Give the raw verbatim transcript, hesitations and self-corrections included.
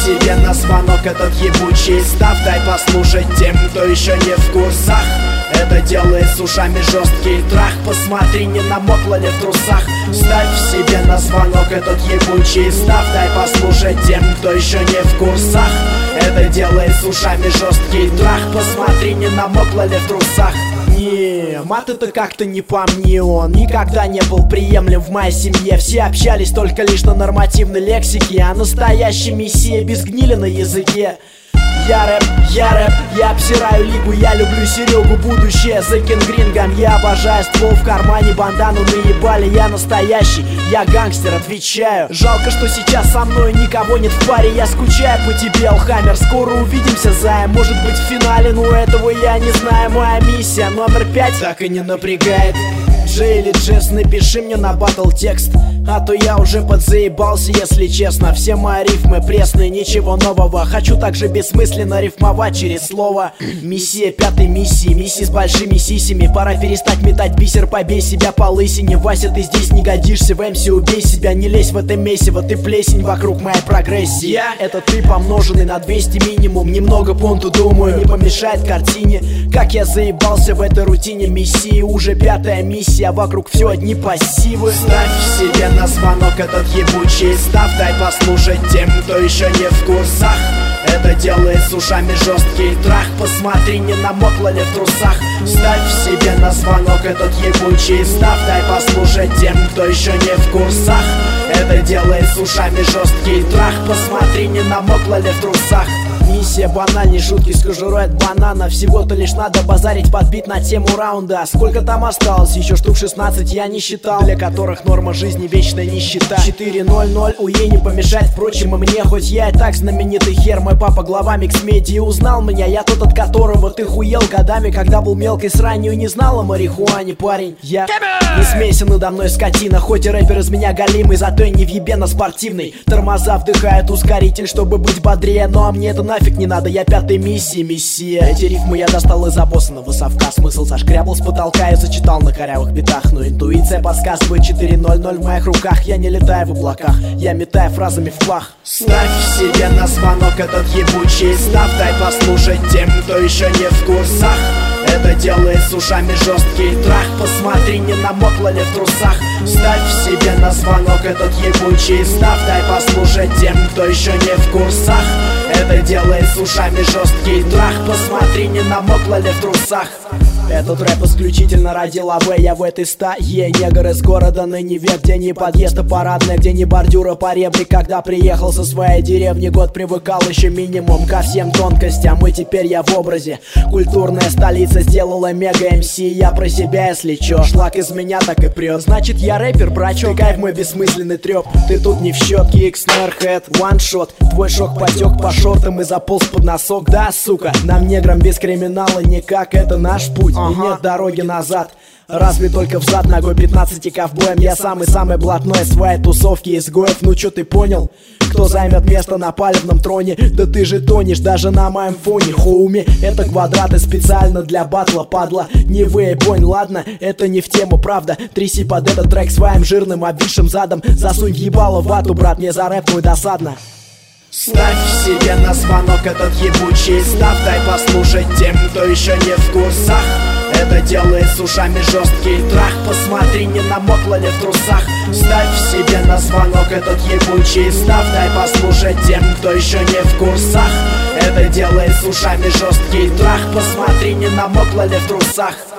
себе на звонок этот ебучий став. Дай послушать тем, кто еще не в курсах. Это делает с ушами жесткий трах. Посмотри, не намокла ли в трусах. Ставь себе на звонок этот ебучий став. Дай послушать тем, кто еще не в курсах. Это делает с ушами жесткий трах. Посмотри, не намокла ли в трусах. Не, мат это как-то не по мне, он никогда не был приемлем в моей семье. Все общались только лишь на нормативной лексике, а настоящий мессия без гнили на языке. Я рэп, я рэп, я обсираю лигу, я люблю Серегу, будущее за кенгрингом. Я обожаю ствол в кармане, бандану наебали, я настоящий, я гангстер, отвечаю. Жалко, что сейчас со мной никого нет в паре, я скучаю по тебе, Алхаммер, скоро увидимся, зая. Может быть в финале, но этого я не знаю. Моя миссия номер пять так и не напрягает. Джей или Джесс, напиши мне на батл текст, а то я уже подзаебался, если честно. Все мои рифмы пресные, ничего нового. Хочу также бессмысленно рифмовать через слово. Миссия пятой миссии, миссии с большими сисями. Пора перестать метать бисер, побей себя по лысине. Вася, ты здесь не годишься, в эм си убей себя. Не лезь в это месиво, ты плесень вокруг моей прогрессии. Я — это ты, помноженный на двести минимум. Немного понту, думаю, не помешает картине. Как я заебался в этой рутине миссии. Уже пятая миссия, а вокруг все одни пассивы. Ставь себе на звонок этот ебучий став. Дай послушать тем, кто еще не в курсах. Это делает с ушами жесткий трах. Посмотри, не намокла ли в трусах. Ставь себе на звонок этот ебучий став. Дай послушать тем, кто еще не в курсах. Это делает с ушами жесткий трах. Посмотри, не намокла ли в трусах. Миссия банальней шутки с кожурой от банана. Всего-то лишь надо базарить под бит на тему раунда. Сколько там осталось? Еще штук шестнадцать я не считал, для которых норма жизни вечная нищета. Четыре ноль ноль у ей не помешает, впрочем, и мне. Хоть я и так знаменитый хер, мой папа глава микс-медиа. Узнал меня, я тот, от которого ты хуел годами, когда был мелкой сранью и не знал о марихуане, парень. Я не смейся надо мной, скотина. Хоть и рэпер из меня галимый, зато и не въебе на спортивный. Тормоза вдыхают ускоритель, чтобы быть бодрее, но мне это нафиг не надо, я пятой миссии, мессия. Эти рифмы я достал из обоссанного совка. Смысл зашкрябал с потолка и зачитал на корявых битах. Но интуиция подсказывает четыре ноль ноль в моих руках. Я не летаю в облаках, я метаю фразами в пах. Ставь себе на звонок этот ебучий став. Дай послушать тем, кто еще не в курсах. Это делает с ушами жесткий трах. Посмотри, не намокла ли в трусах. Ставь себе на звонок этот ебучий став. Дай послушать тем, кто еще не в курсах. Это делает с ушами жесткий трах. Посмотри, не намокла ли в трусах. Этот рэп исключительно ради лавы. Я в этой стае негр из города ныне век, где не подъезд, а парадная, где не бордюра по ребре. Когда приехал со своей деревни, год привыкал еще минимум ко всем тонкостям. И теперь я в образе. Культурная столица сделала мега эм си. Я про себя, если чё, шлак из меня так и прет. Значит, я рэпер, брачок, кайф мой бессмысленный трёп. Ты тут не в счет, кикс, нерхэт, ваншот. Твой шок потек по шортам и заполз под носок. Да, сука, нам неграм без криминала никак, это наш путь. И нет дороги назад, разве только взад. Ногой пятнадцати ковбоем я самый-самый блатной своей тусовки изгоев. Ну чё, ты понял? Кто займет место на палевном троне? Да ты же тонешь даже на моем фоне, хоуми. Это квадраты специально для батла, падла. Не выебонь, ладно, это не в тему, правда. Тряси под этот трек своим жирным обвисшим задом. Засунь в ебало вату, брат, мне за рэп твой досадно. Ставь себе на звонок этот ебучий став. Дай послушать тем, кто еще не в курсах. Это делает с ушами жесткий трах. Посмотри, не намокла ли в трусах. Ставь себе на звонок этот ебучий став. Дай послушать тем, кто еще не в курсах. Это делает с ушами жесткий трах. Посмотри, не намокла ли в трусах.